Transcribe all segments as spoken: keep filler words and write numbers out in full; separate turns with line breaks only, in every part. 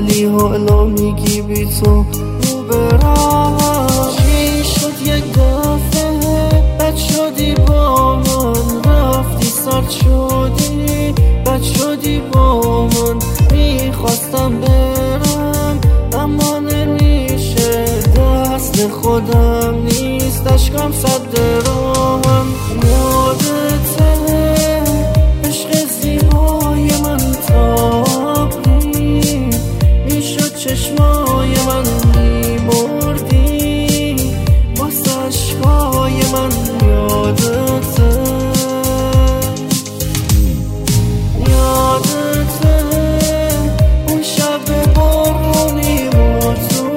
ولی حالا میگی بی تو رو برم. چی شد یک دفعه بد شدی با من، رفتی سرد شدی بد شدی با من. میخواستم برم اما نمیشه، دست خودم نیست، اشکم صد راهم. یادته عشق زیبای من تابری، میشد چشمای من میمردی واسه اشکای من. یادته یادته اون شب بارونی با تو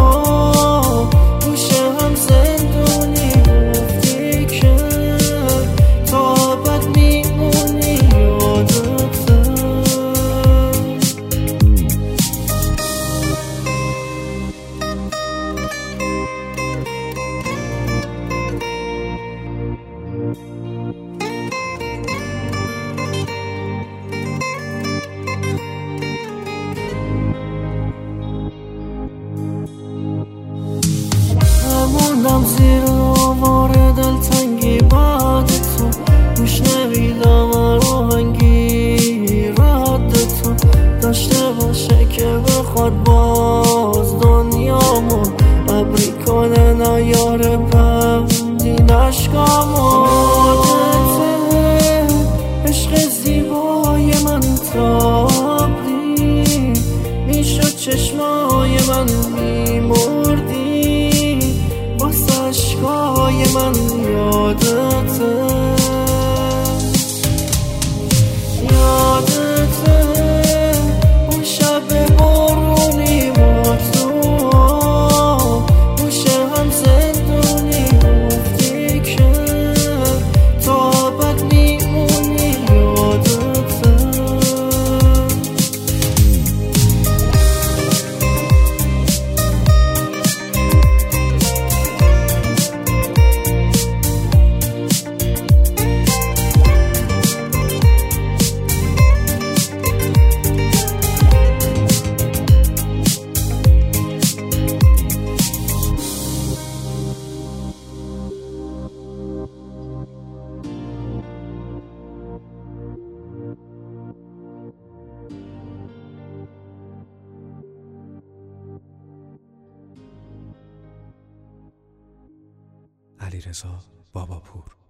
گوشه هم زندونی، گفتی که تا ابد میمونی. یادته هموندم زیر آوار دلتنگی بعد تو، گوش نمیدم آهنگی رد تو داشته باشه که بخواد باز دنیامو ابری کنه نیاره پندی نشکامو. یادته عشق زیبای من تابری، میشد چشمای من میمردی واسه اشکای من. یادته یادته اون شب بارونی با تو گوشه هم زندونی، گفتی که تا ابد میمونی. یادته
علیرضا باباپور.